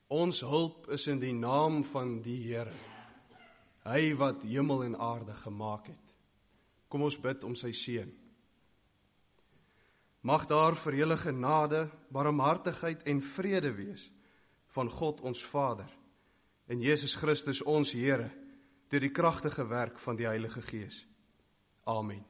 Ons hulp is in die naam van die Here, hy wat hemel en aarde gemaak het. Kom ons bid om sy seën. Mag daar vir julle genade, barmhartigheid en vrede wees van God ons Vader en Jesus Christus ons Here, deur die kragtige werk van die Heilige Gees. Amen.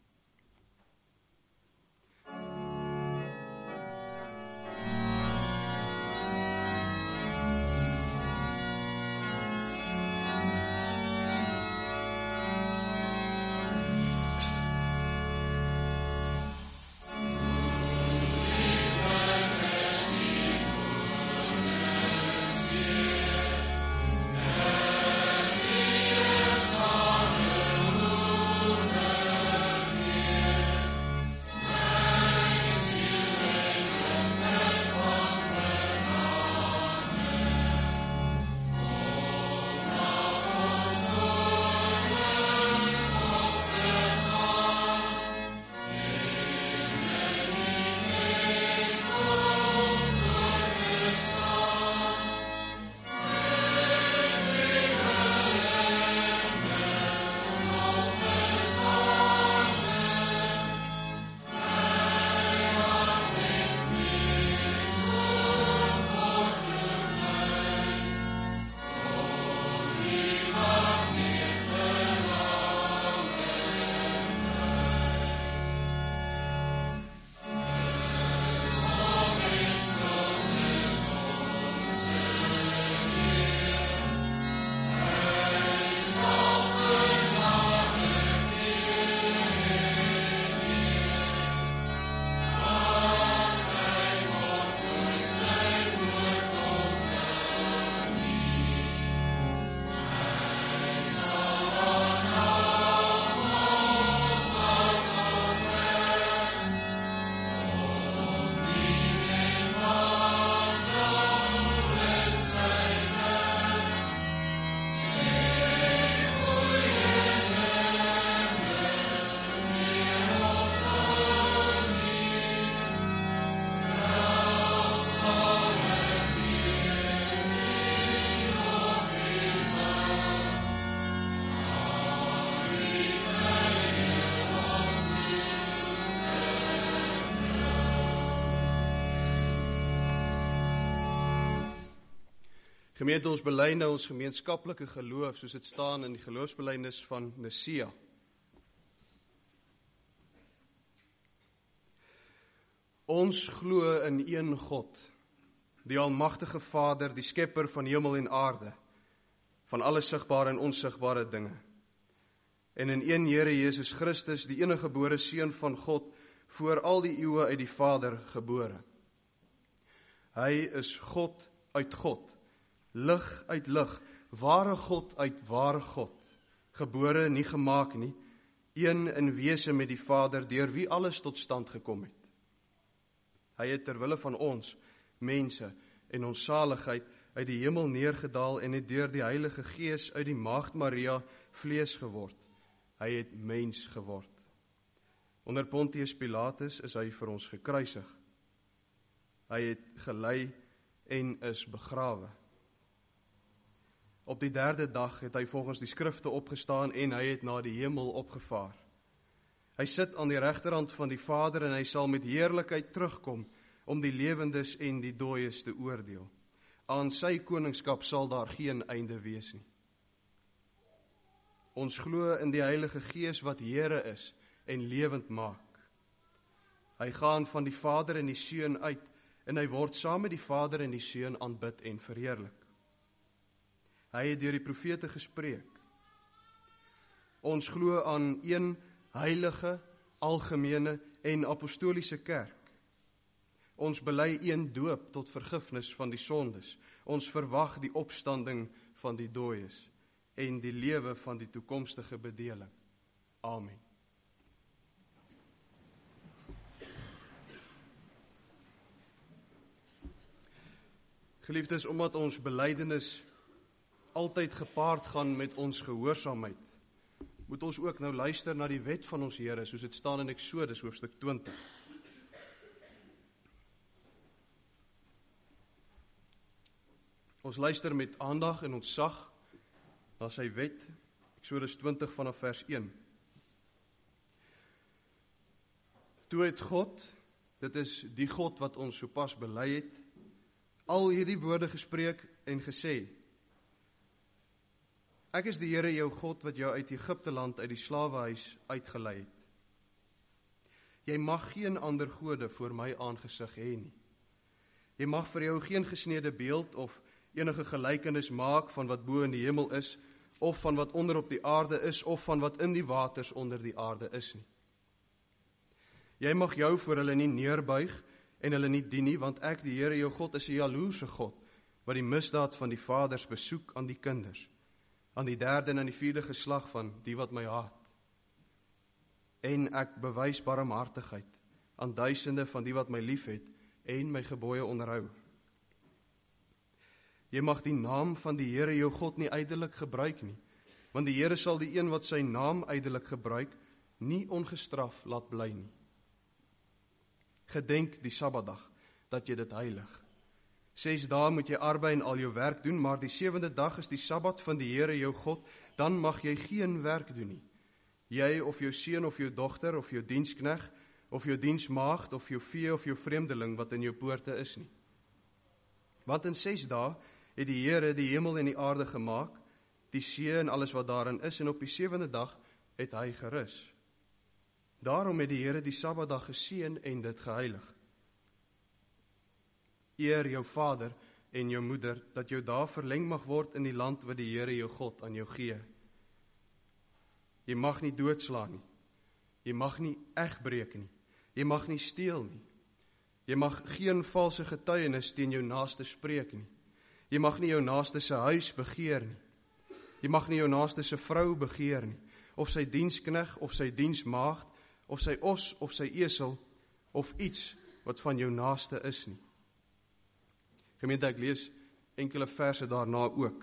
Gemeente, ons bely nou ons gemeenskaplike geloof, soos dit staan in die geloofsbelijdenis van Nicea. Ons glo in een God, die almagtige Vader, die skepper van hemel en aarde, van alle sigbare en onsigbare dinge. En in een Here Jesus Christus, die enige gebore Seun van God, voor al die eeue uit die Vader gebore. Hy is God uit God, lig uit lig, ware God uit ware God, gebore, nie gemaak nie, een in wese met die Vader, deur wie alles tot stand gekom het. Hy het terwille van ons, mense, en ons saligheid uit die hemel neergedaal en het deur die Heilige Gees uit die Maagd Maria vlees geword. Hy het mens geword. Onder Pontius Pilatus is hy vir ons gekruisig. Hy het gelei en is begrawe. Op die 3de dag het hy volgens die skrifte opgestaan en hy het na die hemel opgevaar. Hy sit aan die regterhand van die Vader en hy sal met heerlikheid terugkom om die lewendes en die dooies te oordeel. Aan sy koningskap sal daar geen einde wees nie. Ons glo in die Heilige Gees wat Here is en lewend maak. Hy gaan van die Vader en die Seun uit en hy word saam met die Vader en die Seun aanbid en verheerlik. Hy het deur die profete gespreek. Ons glo aan een heilige, algemene en apostoliese kerk. Ons bely een doop tot vergifnis van die sondes. Ons verwag die opstanding van die dooies en die lewe van die toekomstige bedeling. Amen. Geliefdes, omdat ons belydenis altyd gepaard gaan met ons gehoorsaamheid, moet ons ook nou luister na die wet van ons Here, soos dit staan in Eksodus hoofstuk 20. Ons luister met aandag en ontzag na sy wet, Eksodus 20 vanaf vers 1. Toe het God, dit is die God wat ons sopas bely het, al hierdie woorde gespreek en gesê: Ek is die Here jou God wat jou uit Egipte land uit die slawehuis uitgelei het. Jy mag geen ander gode voor my aangesig hê nie. Jy mag vir jou geen gesneede beeld of enige gelykenis maak van wat bo in die hemel is, of van wat onder op die aarde is, of van wat in die waters onder die aarde is nie. Jy mag jou voor hulle nie neerbuig en hulle nie dien nie, want ek, die Here jou God, is 'n jaloerse God, wat die misdaad van die vaders besoek aan die kinders, aan die 3de en aan die 4de geslag van die wat my haat. En ek bewys barmhartigheid aan duisende van die wat my liefhet en my gebooie onderhou. Jy mag die naam van die Here jou God nie ydelik gebruik nie, want die Here sal die een wat sy naam ydelik gebruik, nie ongestraf laat bly nie. Gedenk die Sabbatdag, dat jy dit heilig. 6 dae moet jy arbei en al jou werk doen, maar die 7de dag is die Sabbat van die Here jou God, dan mag jy geen werk doen nie. Jy of jou seun of jou dogter of jou dienskneg of jou diensmaagd of jou vee of jou vreemdeling wat in jou poorte is nie. Want in 6 dae het die Here die hemel en die aarde gemaak, die see en alles wat daarin is, en op die 7de dag het hy gerus. Daarom het die Here die Sabbatdag geseën en dit geheilig. Eer jou vader en jou moeder, dat jou dae verleng mag word in die land wat die Here jou God aan jou gee. Jy mag nie doodslaan nie. Jy mag nie egbreek nie. Jy mag nie steel nie. Jy mag geen valse getuienis teen jou naaste spreek nie. Jy mag nie jou naaste se huis begeer nie. Jy mag nie jou naaste se vrou begeer nie, of sy dienskneg, of sy diensmaagd, of sy os, of sy esel, of iets wat van jou naaste is nie. Gemeente, ek lees enkele verse daarna ook.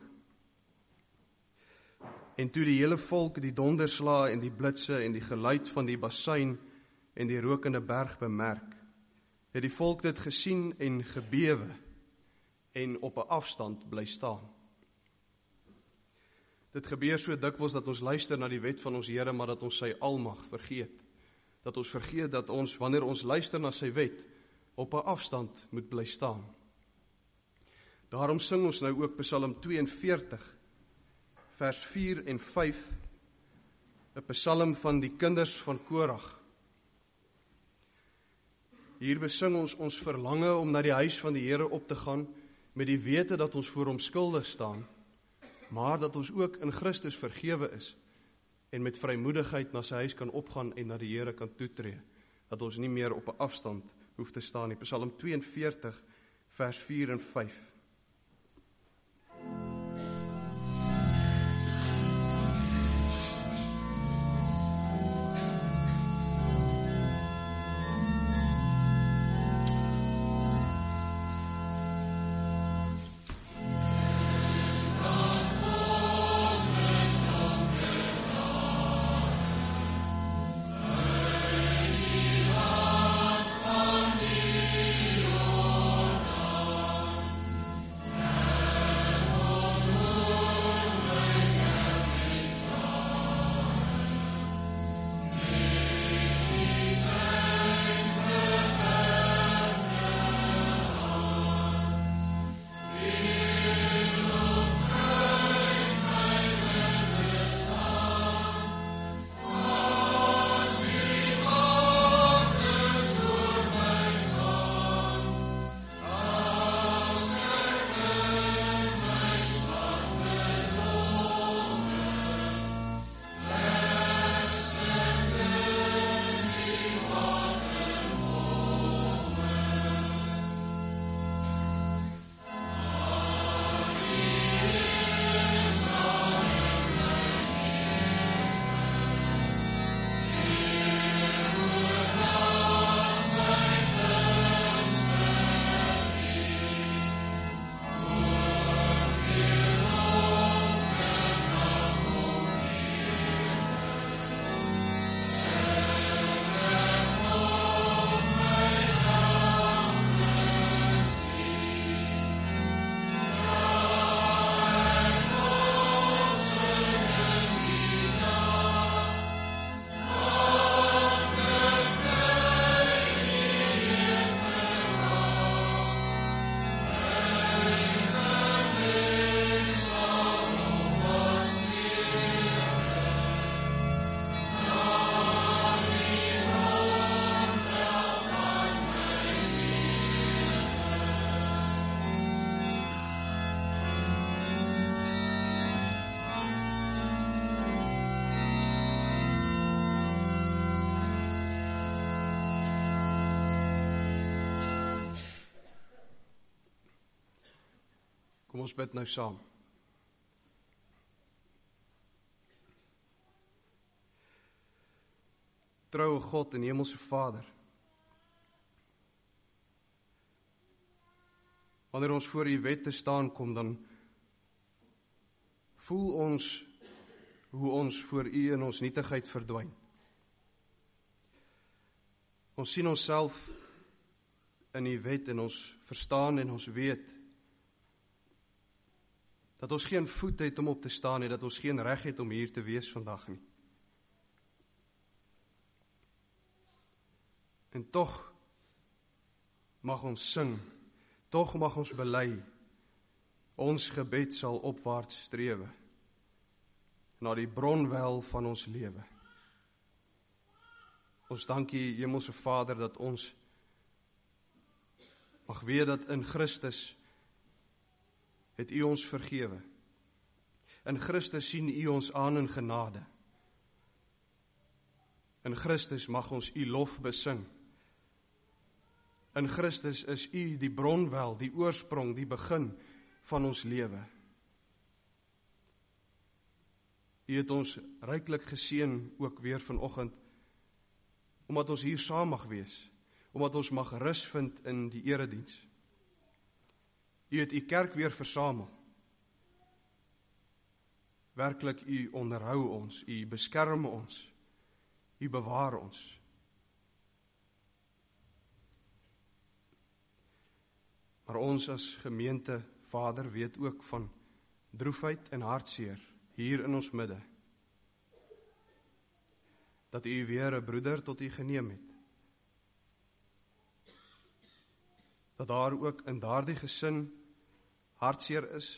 En toe die hele volk die donderslae en die blitse en die geluid van die basuin en die rokende berg bemerk, het die volk dit gesien en gebewe en op 'n afstand bly staan. Dit gebeur so dikwels dat ons luister na die wet van ons Here, maar dat ons sy almag vergeet. Dat ons vergeet dat ons, wanneer ons luister na sy wet, op 'n afstand moet bly staan. Daarom sing ons nou ook Psalm 42, vers 4 en 5, 'n psalm van die kinders van Korag. Hier besing ons verlange om na die huis van die Here op te gaan, met die wete dat ons voor hom skuldig staan, maar dat ons ook in Christus vergewe is, en met vrymoedigheid na sy huis kan opgaan en na die Here kan toetree, dat ons nie meer op 'n afstand hoef te staan nie. Psalm 42, vers 4 en 5. Kom ons bid nou saam. Troue God en Hemelse Vader, wanneer ons voor U wet te staan kom, dan voel ons hoe ons voor U in ons nietigheid verdwyn. Ons sien onsself in U wet en ons verstaan en ons weet dat ons geen voet het om op te staan en dat ons geen reg het om hier te wees vandag nie. En tog mag ons sing, tog mag ons bely, ons gebed sal opwaarts strewe, na die bronwel van ons lewe. Ons dank U, Hemelse Vader, dat ons mag weet dat in Christus het U ons vergewe. In Christus sien U ons aan in genade. In Christus mag ons U lof besing. In Christus is U die bronwel, die oorsprong, die begin van ons lewe. U het ons ryklik geseën ook weer vanoggend, omdat ons hier saam mag wees, omdat ons mag rus vind in die erediens. U het U kerk weer versamel. Werklik, U onderhou ons, U beskerm ons, U bewaar ons. Maar ons as gemeente, Vader, weet ook van droefheid en hartseer hier in ons midde. Dat U weer 'n broeder tot U geneem het. Dat daar ook in daardie gesin hartseer is,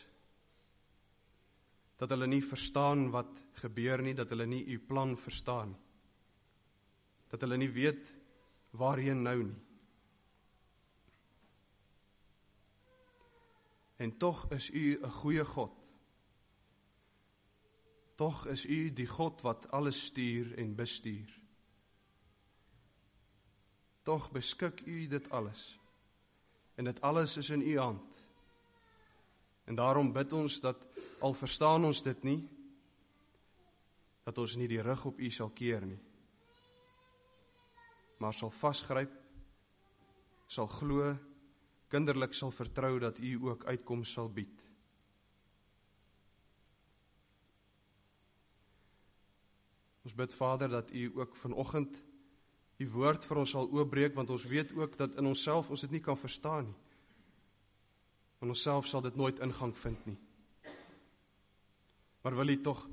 dat hulle nie verstaan wat gebeur nie, dat hulle nie U plan verstaan, dat hulle nie weet waarheen nou nie. En tog is U 'n goeie God. Tog is U die God wat alles stuur en bestuur. Tog beskik U dit alles. En dit alles is in U hand. En daarom bid ons dat, al verstaan ons dit nie, dat ons nie die rug op U sal keer nie, maar sal vasgryp, sal glo, kinderlik sal vertrou dat U ook uitkoms sal bied. Ons bid, Vader, dat U ook vanoggend U woord vir ons sal oopbreek, want ons weet ook dat in onsself ons dit nie kan verstaan nie. In onsself sal dit nooit ingang vind nie. Maar wil U tog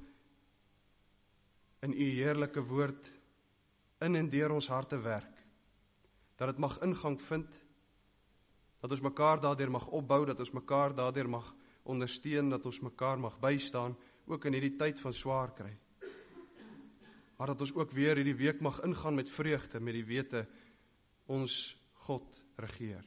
in U heerlike woord in en deur ons harte werk, dat dit mag ingang vind, dat ons mekaar daardeur mag opbou, dat ons mekaar daardeur mag ondersteun, dat ons mekaar mag bystaan, ook in hierdie tyd van swaar kry. Maar dat ons ook weer hierdie week mag ingaan met vreugde, met die wete, ons God regeer.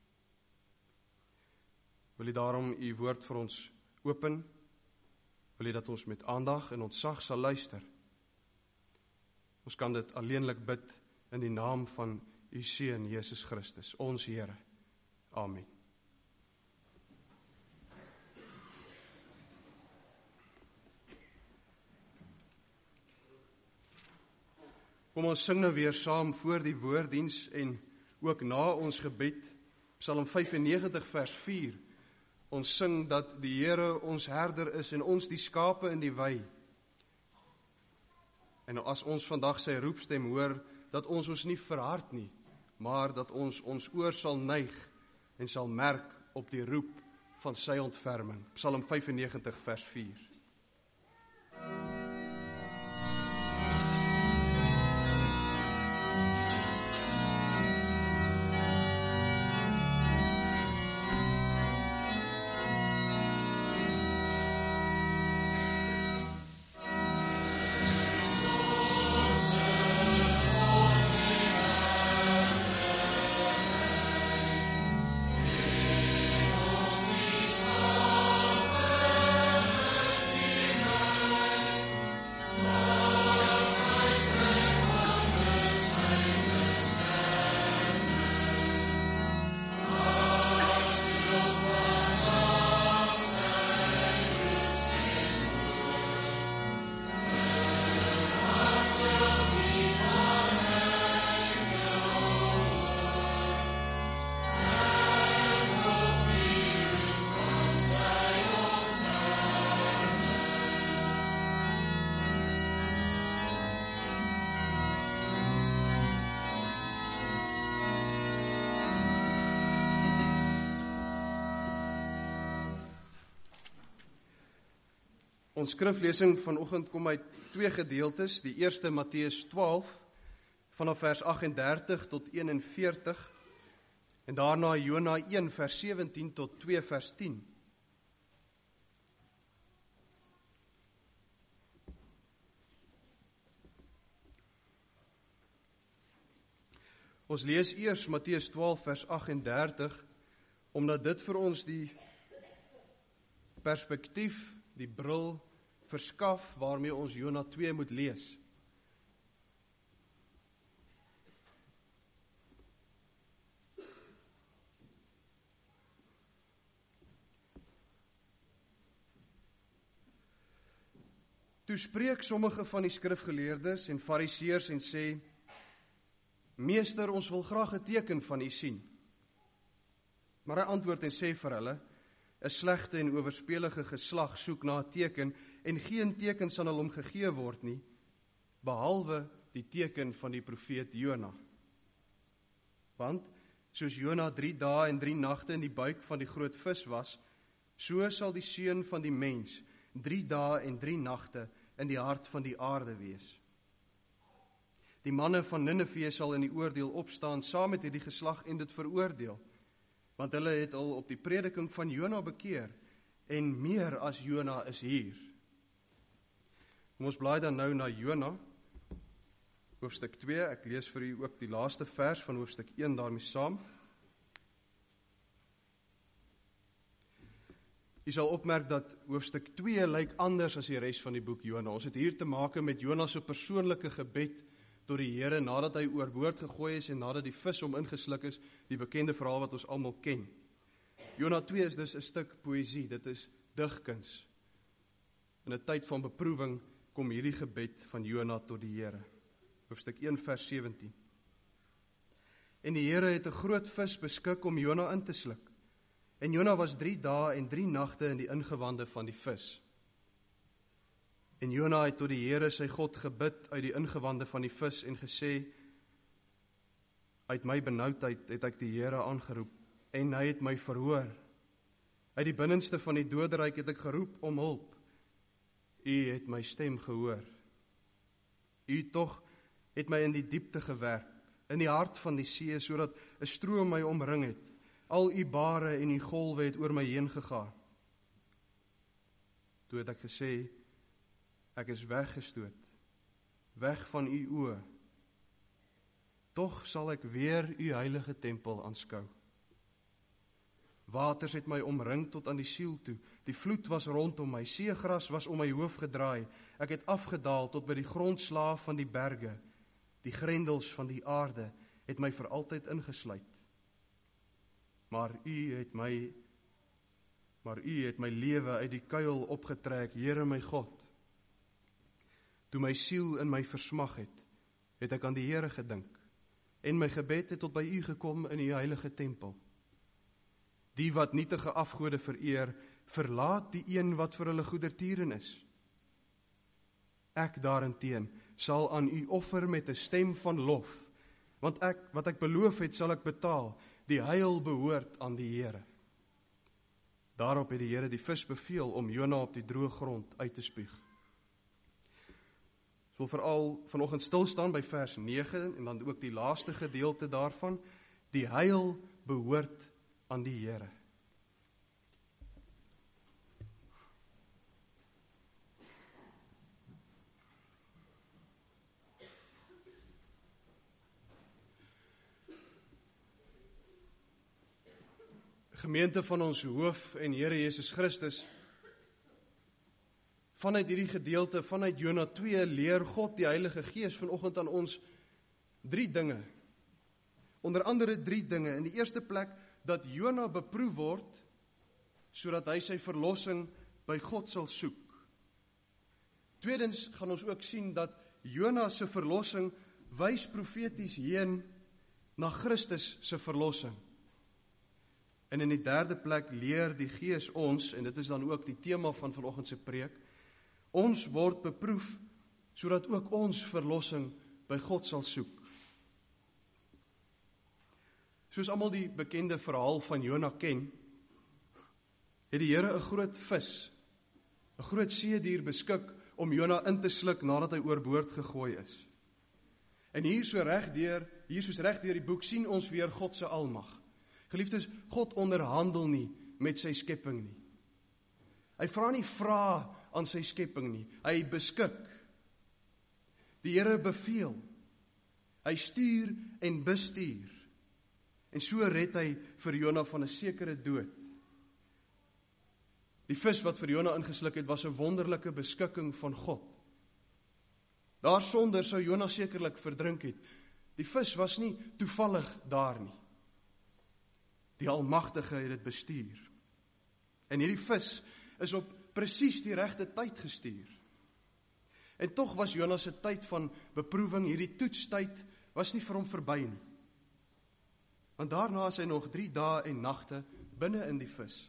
Wil U daarom U woord vir ons open? Wil U dat ons met aandag en ontzag sal luister? Ons kan dit alleenlik bid in die naam van U Seun, Jesus Christus, ons Here. Amen. Kom ons sing nou weer saam voor die woorddiens en ook na ons gebed, Psalm 95 vers 4. Ons sing dat die Here ons herder is en ons die skape in die wei. En as ons vandag sy roepstem hoor, dat ons nie verhard nie, maar dat ons oor sal neig en sal merk op die roep van sy ontferming. Psalm 95 vers 4. Ons skriflesing vanoggend kom uit twee gedeeltes. Die eerste Matteus 12 vanaf vers 38 tot 41 en daarna Jona 1 vers 17 tot 2 vers 10. Ons lees eers Matteus 12 vers 38 omdat dit vir ons die perspektief, die bril verskaf waarmee ons Jona 2 moet lees. Toe spreek sommige van die skrifgeleerdes en fariseërs en sê: Meester, ons wil graag 'n teken van u sien. Maar hy antwoord en sê vir hulle: 'n slegte en oorspelige geslag soek na 'n teken, en geen teken sal hom gegee word nie, behalwe die teken van die profeet Jona. Want, soos Jona 3 dae en 3 nagte in die buik van die groot vis was, so sal die seun van die mens 3 dae en 3 nagte in die hart van die aarde wees. Die manne van Nineve sal in die oordeel opstaan saam met hierdie geslag en dit veroordeel, want hulle het al op die prediking van Jona bekeer, en meer as Jona is hier. Kom ons blaai dan nou na Jona, hoofstuk 2, ek lees vir u ook die laaste vers van hoofstuk 1 daarmee saam. U sal opmerk dat hoofstuk 2 lyk anders as die res van die boek Jona. Ons het hier te make met Jona se persoonlike gebed tot die Here nadat hy oorboord gegooi is en nadat die vis hom ingesluk is, die bekende verhaal wat ons almal ken. Jona 2 is dus 'n stuk poësie, dit is digkuns. In 'n tyd van beproewing kom hierdie gebed van Jona tot die Here. Hoofstuk 1 vers 17. En die Here het 'n groot vis beskik om Jona in te sluk. En Jona was 3 dae en 3 nagte in die ingewande van die vis. En Jona het tot die Here sy God gebid uit die ingewande van die vis en gesê: Uit my benoudheid het ek die Here aangeroep, en hy het my verhoor. Uit die binnenste van die doderyk het ek geroep om hulp. U het my stem gehoor. U tog het my in die diepte gewerk, in die hart van die see, sodat 'n stroom my omring het. Al u bare en u golwe het oor my heen gegaan. Toe het ek gesê: Ek is weggestoot, weg van u oë. Tog sal ek weer u heilige tempel aanskou. Waters het my omring tot aan die siel toe. Die vloed was rondom my, seegras was om my hoof gedraai. Ek het afgedaal tot by die grondslaaf van die berge. Die grendels van die aarde het my vir altyd ingesluit. Maar u het my lewe uit die kuil opgetrek, Here my God. Toe my siel in my versmag het ek aan die Here gedink, en my gebed het tot by u gekom in u heilige tempel. Die wat nietige afgode vereer, verlaat die een wat vir hulle goedertieren is. Ek daarenteen sal aan u offer met 'n stem van lof, want wat ek beloof het sal ek betaal, die heil behoort aan die Here. Daarop het die Here die vis beveel om Jona op die droë grond uit te spuug. Ek wil veral vanoggend stil staan by vers 9 en dan ook die laaste gedeelte daarvan. Die heil behoort aan die Here. Gemeente van ons hoof en Here Jesus Christus, vanuit hierdie gedeelte, vanuit Jona 2, leer God die Heilige Gees vanoggend aan ons 3 dinge. Onder andere 3 dinge. In die eerste plek, dat Jona beproef word, sodat hy sy verlossing by God sal soek. Tweedens gaan ons ook sien dat Jona se verlossing wys profeties heen na Christus se verlossing. En in die derde plek leer die Gees ons, en dit is dan ook die tema van vanoggend se preek, ons word beproef, sodat ook ons verlossing by God sal soek. Soos almal die bekende verhaal van Jona ken, het die Here 'n groot vis, 'n groot seedier beskik om Jona in te sluk nadat hy oorboord gegooi is. En hier soos reg deur die boek sien ons weer God se almag. Geliefdes, God onderhandel nie met sy skepping nie. Hy vra nie vrae aan sy skepping nie. Hy beskik. Die Here beveel. Hy stuur en bestuur. En so red hy vir Jona van 'n sekere dood. Die vis wat vir Jona ingesluk het, was 'n wonderlike beskikking van God. Daarsonder sou Jona sekerlik verdrink het. Die vis was nie toevallig daar nie. Die Almagtige het dit bestuur. En hierdie vis is op presies die regte tyd gestuur. En tog was Jona se tyd van beproewing, hierdie toetstyd, was nie vir hom verby nie. Want daarna is hy nog 3 dae en nagte binne in die vis.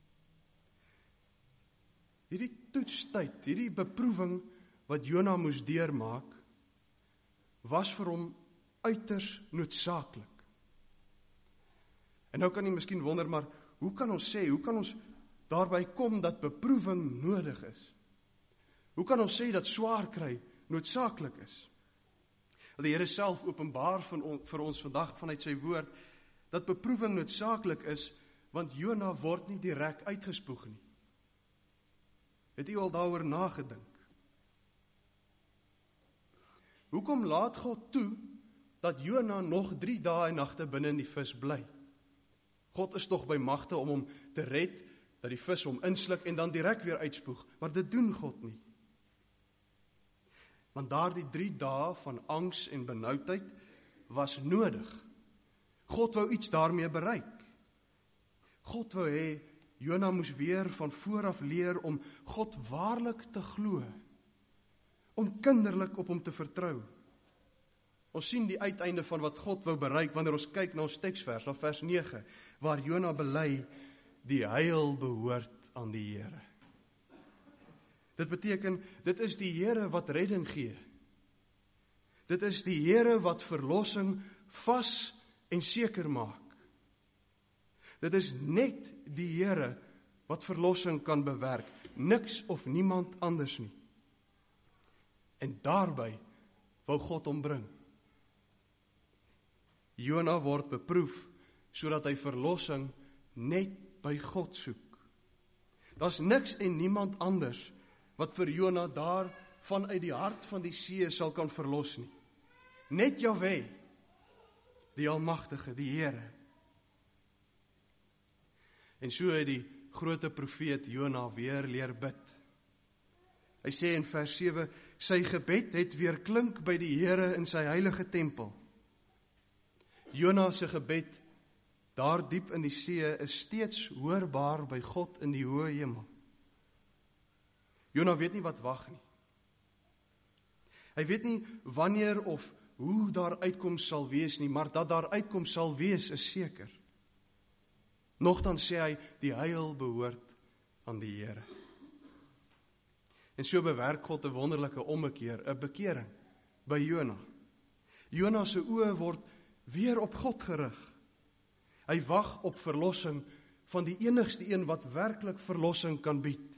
Hierdie toetstyd, hierdie beproewing wat Jona moes deurmaak, was vir hom uiters noodsaaklik. En nou kan jy miskien wonder, maar hoe kan ons daarby kom dat beproewing nodig is? Hoe kan ons sê dat swaar kry noodsaaklik is? Die Here self openbaar vir ons vandag vanuit sy woord, dat beproewing noodsaaklik is, want Jona word nie direk uitgespoeg nie. Het u al daaroor nagedink? Hoekom laat God toe, dat Jona nog 3 dae en nagte binne in die vis bly? God is tog by magte om hom te red, dat die vis hom insluk en dan direk weer uitspoeg, maar dit doen God nie. Want daardie 3 dae van angs en benoudheid was nodig. God wou iets daarmee bereik. God wou hê Jona moes weer van vooraf leer om God waarlik te glo, om kinderlik op hom te vertrou. Ons sien die uiteinde van wat God wou bereik wanneer ons kyk na ons teksvers, na vers 9, waar Jona bely, die heil behoort aan die Here. Dit beteken, dit is die Here wat redding gee. Dit is die Here wat verlossing vas en seker maak. Dit is net die Here wat verlossing kan bewerk, niks of niemand anders nie. En daarby wou God hom bring. Jona word beproef, sodat hy verlossing net by God soek. Daar's niks en niemand anders wat vir Jona daar vanuit die hart van die see sal kan verlos nie. Net Jahwe, die Almagtige, die Here. En so het die grote profeet Jona weer leer bid. Hy sê in vers 7, sy gebed het weer klink by die Here in sy heilige tempel. Jona se gebed daar diep in die see is steeds hoorbaar by God in die hoë hemel. Jona weet nie wat wag nie. Hy weet nie wanneer of hoe daar uitkoms sal wees nie, maar dat daar uitkoms sal wees is seker. Nogtans sê hy, die heil behoort aan die Here. En so bewerk God 'n wonderlike ommekeer, 'n bekering by Jona. Jona se oë word weer op God gerig. Hy wag op verlossing van die enigste een wat werklik verlossing kan bied.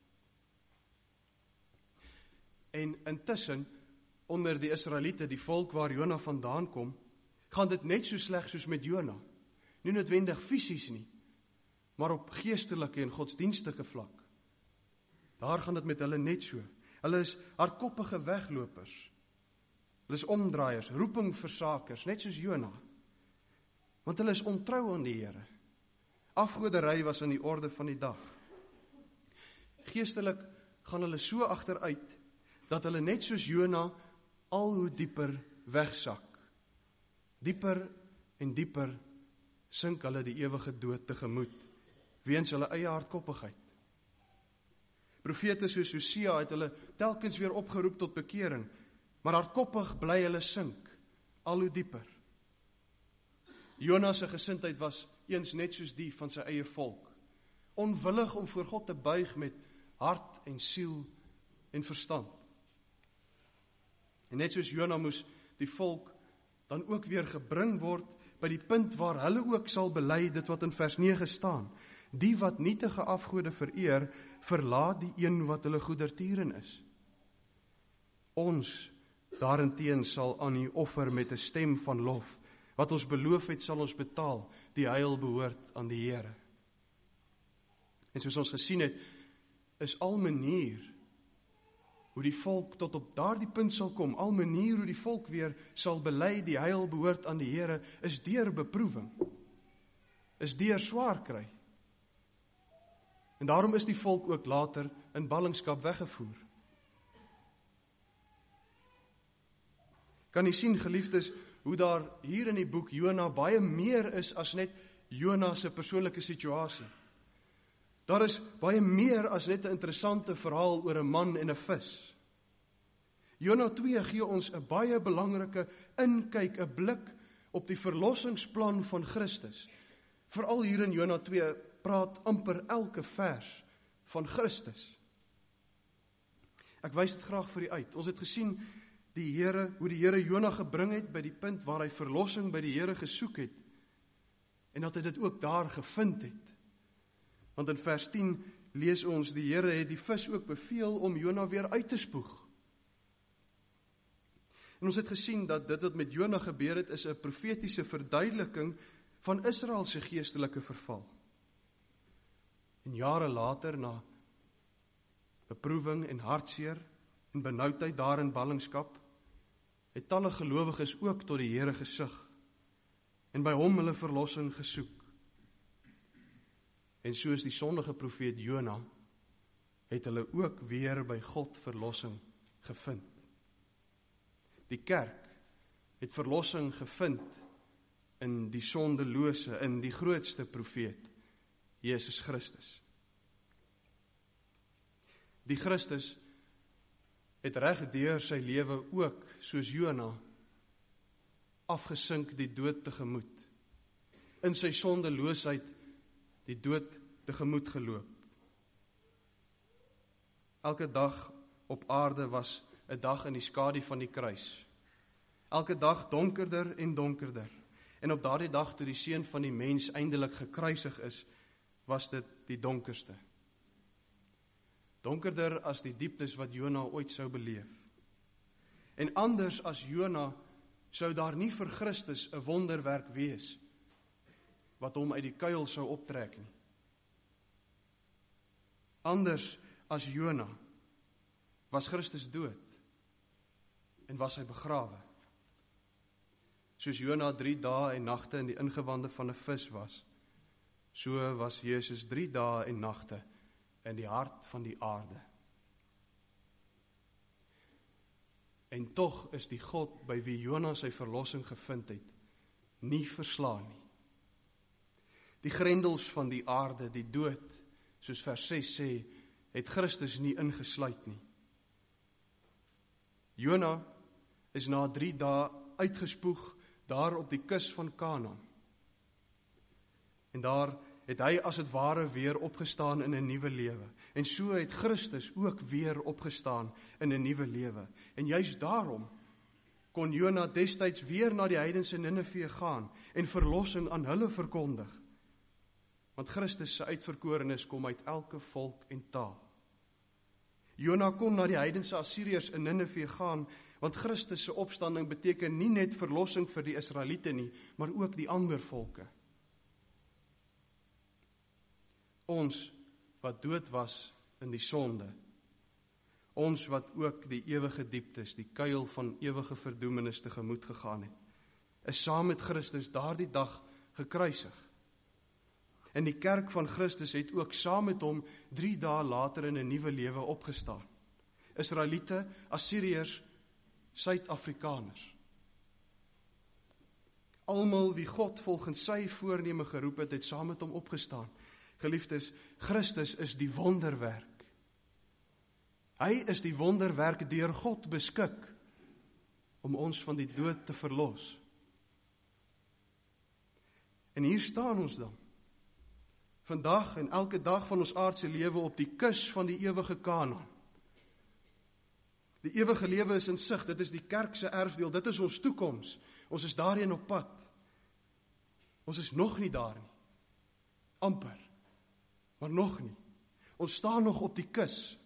En intussen, onder die Israeliete, die volk waar Jona vandaan kom, gaan dit net so sleg soos met Jona. Nie noodwendig fisies nie, maar op geestelike en godsdienstige vlak. Daar gaan dit met hulle net so. Hulle is hardkoppige weglopers. Hulle is omdraaiers, roepingversakers, net soos Jona. Want hulle is ontrou aan die Here. Afgoderry was aan die orde van die dag. Geestelik gaan hulle so agteruit, dat hulle net soos Jona al hoe dieper wegsak. Dieper en dieper sink hulle die ewige dood tegemoet, weens hulle eie hardkoppigheid. Profete soos Hosea het hulle telkens weer opgeroep tot bekering, maar hardkoppig bly hulle sink, al hoe dieper. Jona se gesindheid was eens net soos die van sy eie volk, onwillig om voor God te buig met hart en siel en verstand. En net soos Jona moes die volk dan ook weer gebring word by die punt waar hulle ook sal bely dit wat in vers 9 staan. Die wat nietige afgode vereer, verlaat die een wat hulle goedertieren is. Ons daarenteen sal aan U offer met 'n stem van lof. Wat ons beloof het, sal ons betaal. Die heil behoort aan die Here. En soos ons gesien het, is al manier hoe die volk tot op daardie punt sal kom, al manier hoe die volk weer sal bely, die heil behoort aan die Here, is deur beproewing, is deur swaar kry. En daarom is die volk ook later in ballingskap weggevoer. Kan jy sien, geliefdes, hoe daar hier in die boek Jona baie meer is as net Jona se persoonlike situasie. Daar is baie meer as net 'n interessante verhaal oor 'n man en 'n vis. Jona 2 gee ons 'n baie belangrike inkyk, 'n blik op die verlossingsplan van Christus. Veral hier in Jona 2 praat amper elke vers van Christus. Ek wys dit graag vir u uit. Ons het gesien hoe die Here Jona gebring het by die punt waar hy verlossing by die Here gesoek het, en dat hy dit ook daar gevind het. Want in vers 10 lees ons, die Here het die vis ook beveel om Jona weer uit te spoeg. En ons het gesien dat dit wat met Jona gebeur het, is 'n profetiese verduideliking van Israel se geestelike verval. En jare later, na beproewing en hartseer en benoudheid daar in ballingskap, het talle gelowiges ook tot die Here gesig en by hom hulle verlossing gesoek. En soos die sondige profeet Jona, het hulle ook weer by God verlossing gevind. Die kerk het verlossing gevind in die sondelose, in die grootste profeet, Jesus Christus. Die Christus het reg deur sy lewe ook, soos Jona, afgesink die dood tegemoet. In sy sondeloosheid die dood tegemoet geloop. Elke dag op aarde was 'n dag in die skadu van die kruis. Elke dag donkerder en donkerder. En op daardie dag toe die seun van die mens eindelik gekruisig is, was dit die donkerste. Donkerder as die dieptes wat Jona ooit sou beleef. En anders as Jona sou daar nie vir Christus 'n wonderwerk wees wat hom uit die kuil sou optrek nie. Anders as Jona was Christus dood en was hy begrawe. Soos Jona 3 dae en nagte in die ingewande van 'n vis was, so was Jesus 3 dae en nagte in die hart van die aarde. En tog is die God by wie Jona sy verlossing gevind het, nie verslaan nie. Die grendels van die aarde, die dood, soos vers 6 sê, het Christus nie ingesluit nie. Jona is na 3 dae uitgespoeg daar op die kus van Kanaan. En daar het hy as het ware weer opgestaan in 'n nuwe lewe. En so het Christus ook weer opgestaan in 'n nuwe lewe. En juist daarom kon Jona destyds weer na die heidense Ninive gaan en verlossing aan hulle verkondig. Want Christus se uitverkorenes kom uit elke volk en taal. Jona kon na die heidense Assiriërs in Ninive gaan, want Christus se opstanding beteken nie net verlossing vir die Israeliete nie, maar ook die ander volke. Ons wat dood was in die sonde, ons wat ook die ewige dieptes, die kuil van ewige verdoemenis tegemoet gegaan het, is saam met Christus daardie dag gekruisig. En die kerk van Christus het ook saam met hom 3 dae later in 'n nuwe lewe opgestaan. Israeliete, Assiriërs, Suid-Afrikaners. Almal wie God volgens sy voorneme geroep het, het saam met hom opgestaan. Geliefdes, Christus is die wonderwerk. Hy is die wonderwerk deur God beskik om ons van die dood te verlos. En hier staan ons dan, vandag en elke dag van ons aardse lewe op die kus van die ewige Kanaan. Die ewige lewe is in sig, dit is die kerk se erfdeel, dit is ons toekoms. Ons is daarheen op pad. Ons is nog nie daar nie. Amper. Maar nog nie. Ons staan nog op die kus.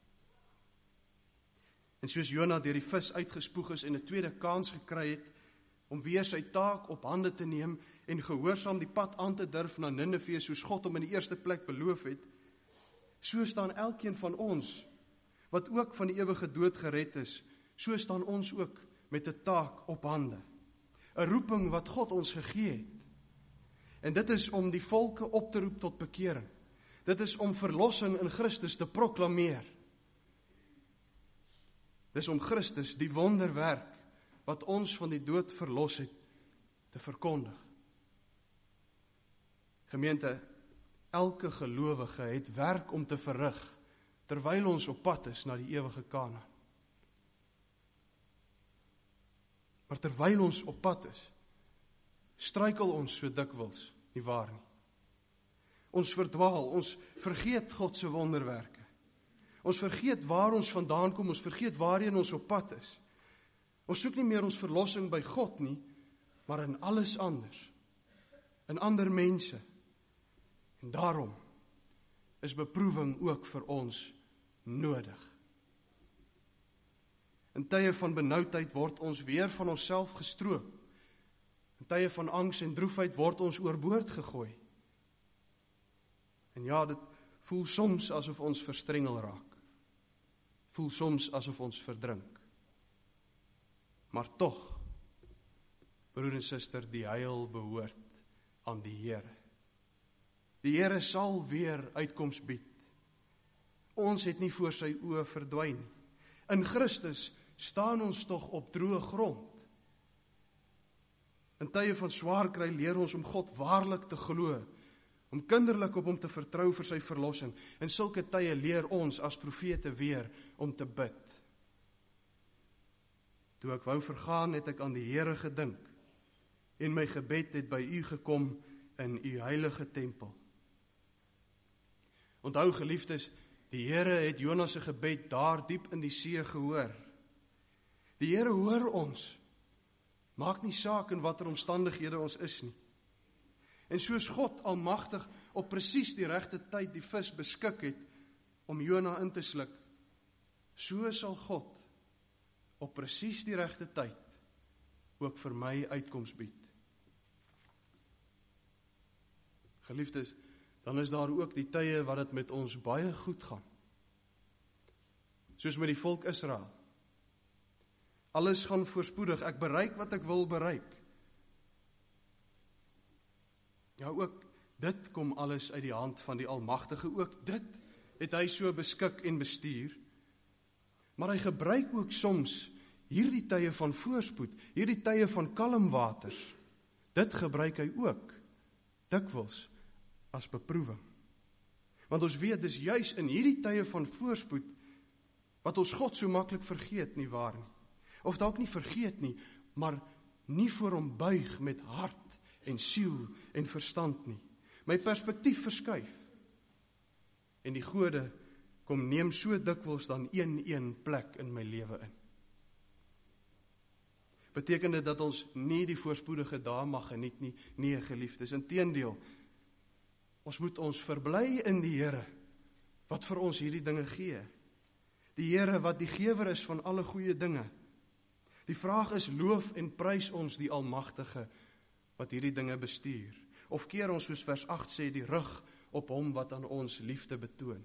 En soos Jona deur die vis uitgespoeg is en 'n tweede kans gekry het om weer sy taak op hande te neem en gehoorsaam die pad aan te durf na Nineve soos God hom in die eerste plek beloof het, so staan elkeen van ons wat ook van die ewige dood gered is, so staan ons ook met 'n taak op hande. 'n Roeping wat God ons gegee het. En dit is om die volke op te roep tot bekering. Dit is om verlossing in Christus te proklameer. Dis om Christus, die wonderwerk wat ons van die dood verlos het, te verkondig. Gemeente, elke gelowige het werk om te verrig, terwyl ons op pad is na die ewige Kanaan. Maar terwyl ons op pad is, struikel ons so dikwels, nie waar nie. Ons verdwaal, ons vergeet God se wonderwerke. Ons vergeet waar ons vandaan kom, ons vergeet waarheen ons op pad is. Ons soek nie meer ons verlossing by God nie, maar in alles anders, in ander mense. En daarom is beproewing ook vir ons nodig. In tye van benoudheid word ons weer van onsself gestroop. In tye van angs en droefheid word ons oorboord gegooi. En ja, dit voel soms asof ons verstrengel raak. Voel soms asof ons verdrink. Maar tog, broer en suster, die heil behoort aan die Here. Die Here sal weer uitkoms bied. Ons het nie voor sy oë verdwyn nie. In Christus staan ons tog op droë grond. In tye van swaar kry leer ons om God waarlik te glo, om kinderlik op hom te vertrou vir sy verlossing. In sulke tye leer ons as profete weer om te bid. Toe ek wou vergaan, het ek aan die Here gedink, en my gebed het by u gekom in u heilige tempel. Onthou geliefdes, die Here het Jona se gebed daar diep in die see gehoor. Die Here hoor ons, maak nie saak in watter omstandighede ons is nie. En soos God almagtig op presies die regte tyd die vis beskik het om Jona in te sluk, so sal God op presies die regte tyd ook vir my uitkoms bied. Geliefdes, dan is daar ook die tye wat dit met ons baie goed gaan. Soos met die volk Israel. Alles gaan voorspoedig, ek bereik wat ek wil bereik. Ja, ook dit kom alles uit die hand van die Almagtige, ook dit het hy so beskik en bestuur. Maar hy gebruik ook soms hierdie tye van voorspoed, hierdie tye van kalm waters. Dit gebruik hy ook dikwels as beproewing. Want ons weet, dis juis in hierdie tye van voorspoed wat ons God so maklik vergeet, nie waar nie. Of dalk nie vergeet nie, maar nie voor hom buig met hart en siel en verstand nie. My perspektief verskuif. En die gode kom neem so dikwels dan een plek in my lewe in. Beteken dit dat ons nie die voorspoedige dae mag geniet nie? Nee, geliefdes, inteendeel, ons moet ons verbly in die Here, wat vir ons hierdie dinge gee. Die Here wat die gewer is van alle goeie dinge. Die vraag is, loof en prys ons die Almagtige wat hierdie dinge bestuur? Of keer ons, soos vers 8 sê, die rug op hom wat aan ons liefde betoon?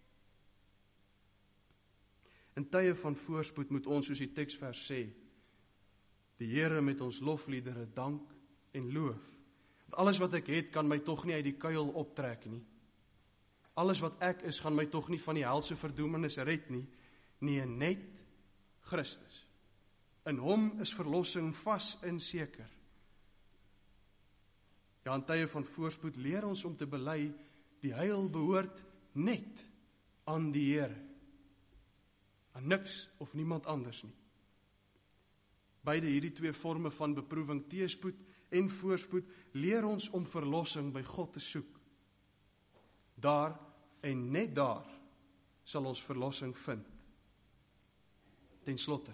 In tye van voorspoed moet ons, soos die teksvers sê, die Here met ons lofliedere dank en loof. Want alles wat ek het, kan my tog nie uit die kuil optrek nie. Alles wat ek is, gaan my tog nie van die helse verdoemenis red nie. Nee, net Christus. In hom is verlossing vas en seker. Ja, in tye van voorspoed leer ons om te bely, die heil behoort net aan die Here. Aan niks of niemand anders nie. Beide hierdie twee vorme van beproewing, teëspoed en voorspoed, leer ons om verlossing by God te soek. Daar en net daar sal ons verlossing vind. Ten slotte,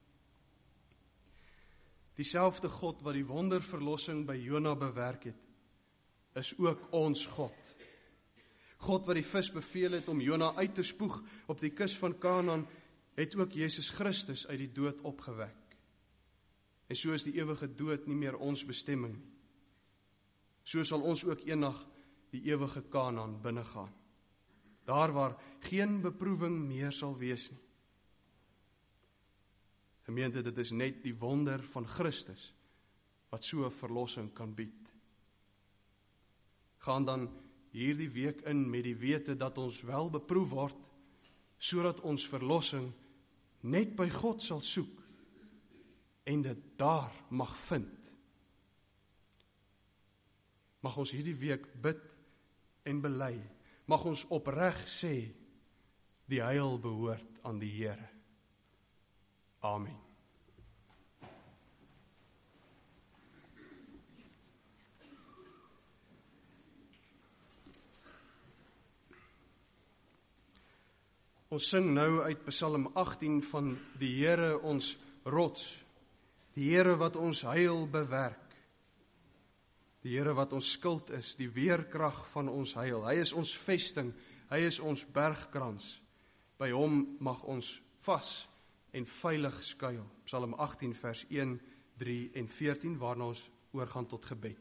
dieselfde God wat die wonderverlossing by Jona bewerk het, is ook ons God. God wat die vis beveel het om Jona uit te spoeg op die kus van Kanaan, het ook Jesus Christus uit die dood opgewek. En so is die ewige dood nie meer ons bestemming nie. So sal ons ook eendag die ewige Kanaan binnegaan. Daar waar geen beproewing meer sal wees nie. Gemeente, dit is net die wonder van Christus wat so 'n verlossing kan bied. Gaan dan hierdie week in met die wete dat ons wel beproef word, sodat ons verlossing net by God sal soek en dit daar mag vind. Mag ons hierdie week bid en bely, mag ons opreg sê, die heil behoort aan die Here. Amen. Ons sing nou uit Psalm 18 van die Here ons rots, die Here wat ons heil bewerk, die Here wat ons skild is, die weerkrag van ons heil. Hy is ons vesting, hy is ons bergkrans. By hom mag ons vas en veilig skuil. Psalm 18 vers 1, 3 en 14, waarna ons oorgaan tot gebed.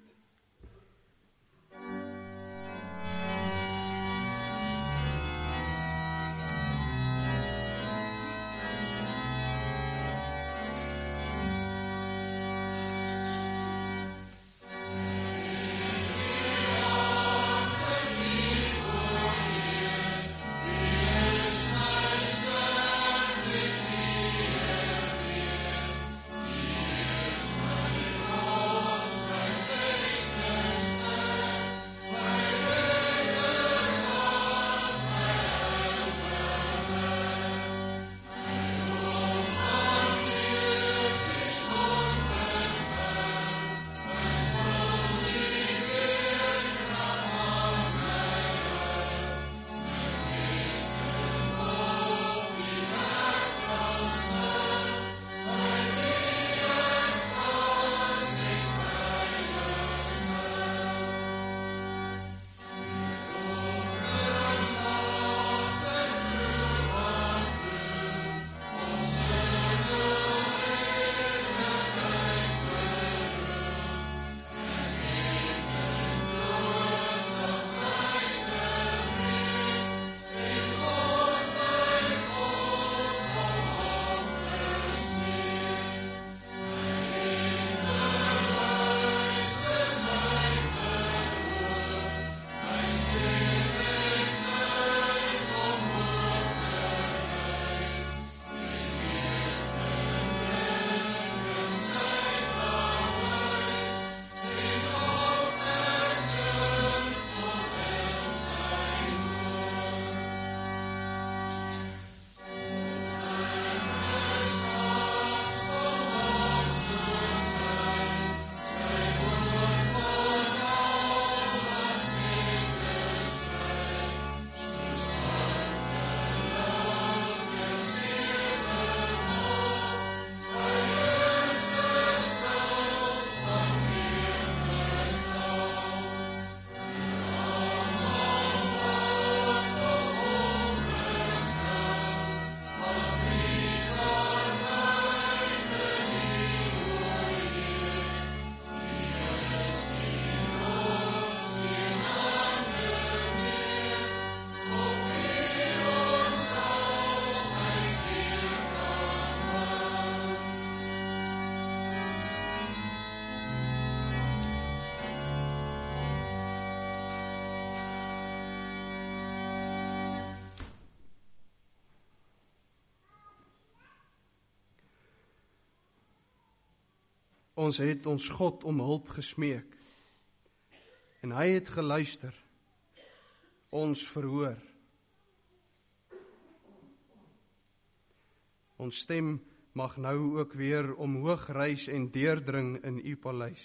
Ons het ons God om hulp gesmeek en hy het geluister, ons verhoor. Ons stem mag nou ook weer omhoog reis en deurdring in u paleis.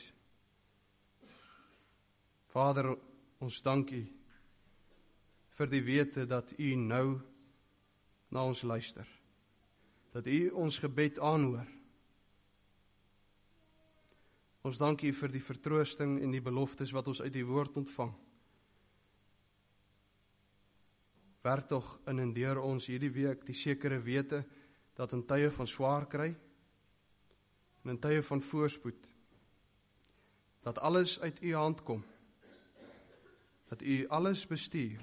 Vader, ons dank u vir die wete dat u nou na ons luister, dat u ons gebed aanhoor. Ons dank u vir die vertroosting en die beloftes wat ons uit die woord ontvang. werk tog in en deur ons hierdie week die sekere wete, dat in tye van swaar kry, en in tye van voorspoed, dat alles uit u hand kom, dat u alles bestuur,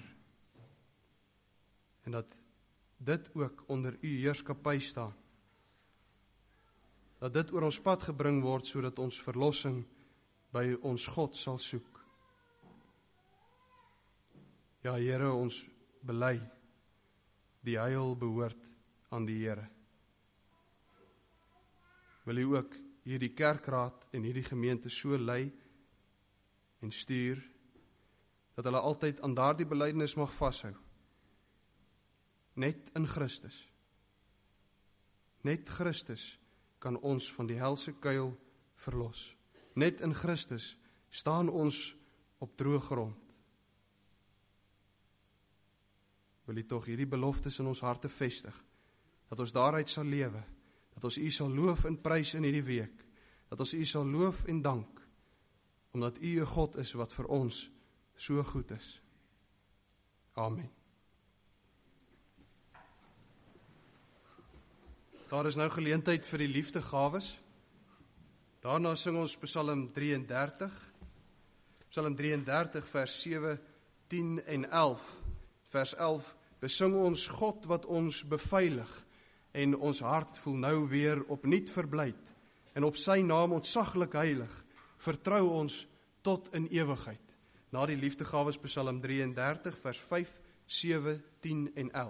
en dat dit ook onder u heerskappy staan, dat dit oor ons pad gebring word, sodat ons verlossing by ons God sal soek. Ja, Here, ons bely, die heil behoort aan die Here. Wil u ook hierdie kerkraad en hierdie gemeente so lei en stuur, dat hulle altyd aan daardie belydenis mag vashou. Net in Christus. Net Christus kan ons van die helse kuil verlos. Net in Christus staan ons op droë grond. Wil u tog hierdie beloftes in ons harte vestig, dat ons daaruit sal lewe, dat ons u sal loof en prys in hierdie week, dat ons u sal loof en dank, omdat u 'n God is wat vir ons so goed is. Amen. Daar is nou geleentheid vir die liefdegawes. Daarna sing ons Psalm 33. Psalm 33 vers 7, 10 en 11. Vers 11, besing ons God wat ons beveilig, en ons hart voel nou weer opnuut verblyd, en op sy naam ontzaglik heilig, vertrou ons tot in ewigheid. Na die liefdegawes Psalm 33 vers 5, 7, 10 en 11.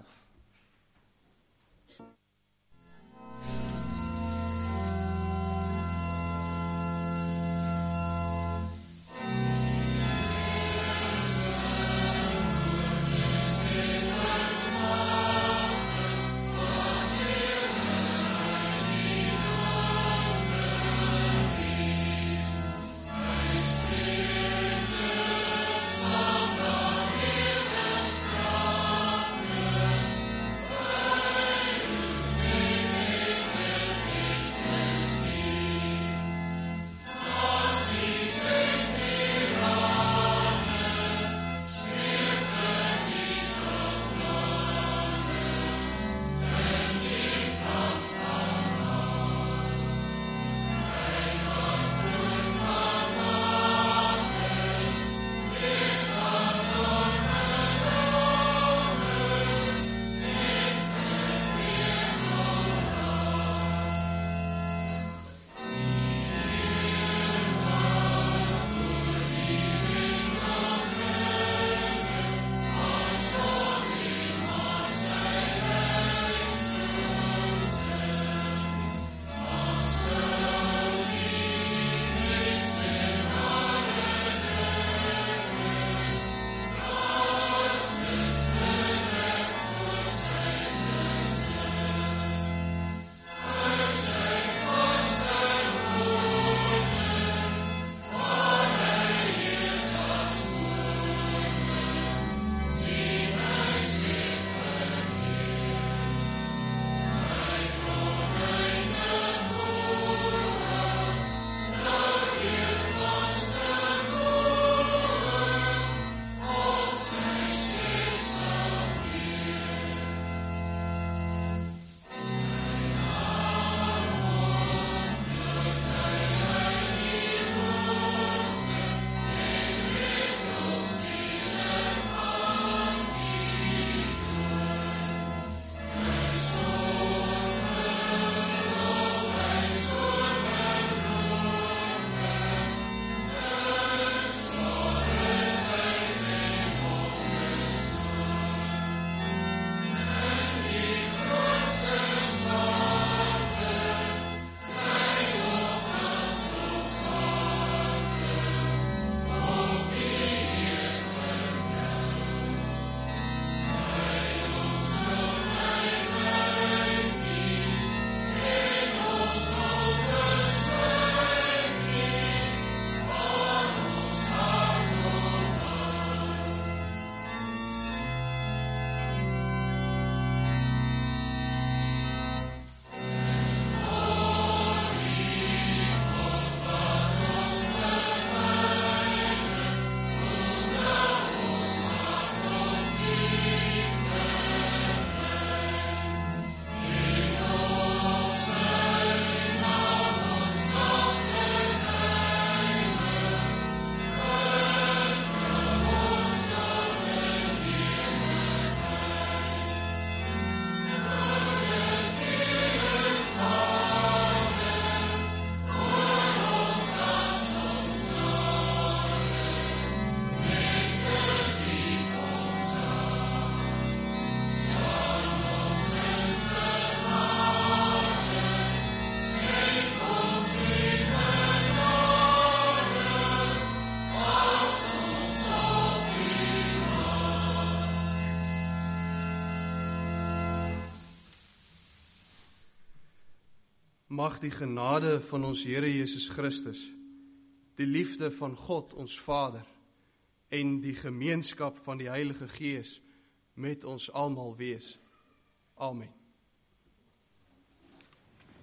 mag die genade van ons Here Jesus Christus, die liefde van God ons Vader en die gemeenskap van die Heilige Gees met ons almal wees. Amen.